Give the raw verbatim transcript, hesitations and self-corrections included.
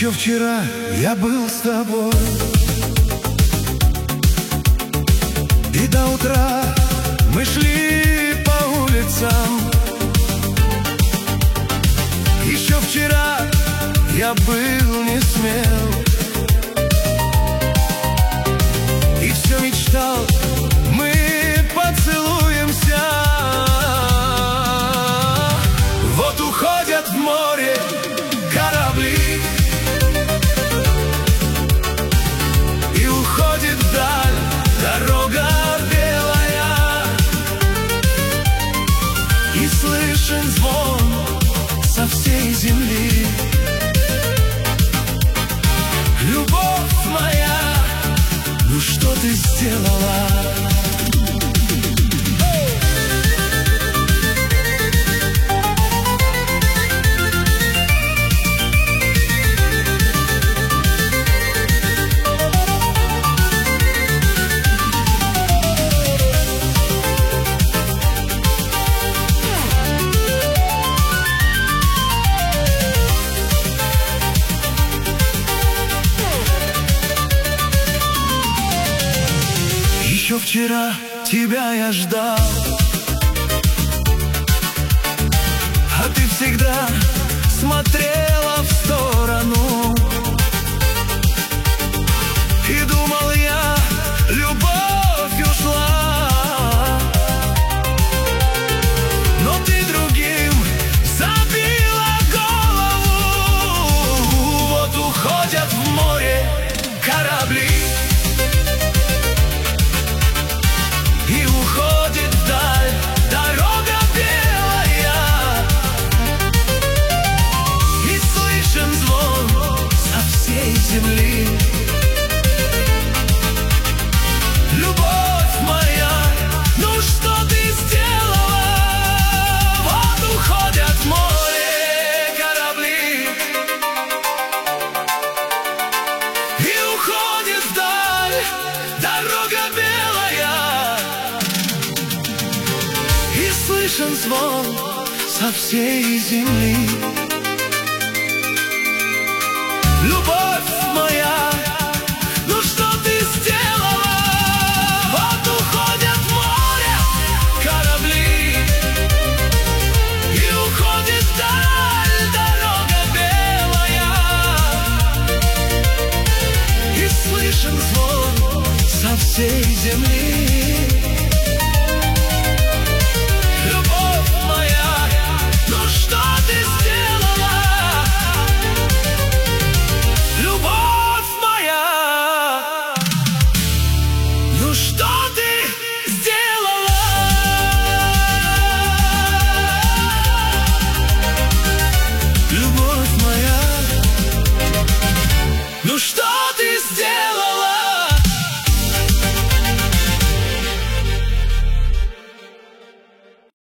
Еще вчера я был с тобой, и до утра мы шли по улицам. Еще вчера я был не смел и все мечтал, мы поцелуемся. Вот уходят в море корабли, и уходит вдаль дорога белая, и слышен звон со всей земли. Любовь моя, ну что ты сделала? Еще вчера тебя я ждал, а ты всегда смотрела в сторону, и думал я, любовь ушла, но ты другим забила голову. Вот уходят в море корабли, и уходит вдаль дорога белая, и слышен звон со всей земли. Любовь моя, ну что ты сделала? Вот уходят в море корабли, и уходит вдаль дорога белая, и слышен звон со всей земли. Любовь моя, ну что ты сделала? Вот уходят в море корабли, и уходит вдаль дорога белая, и слышен звон со всей земли.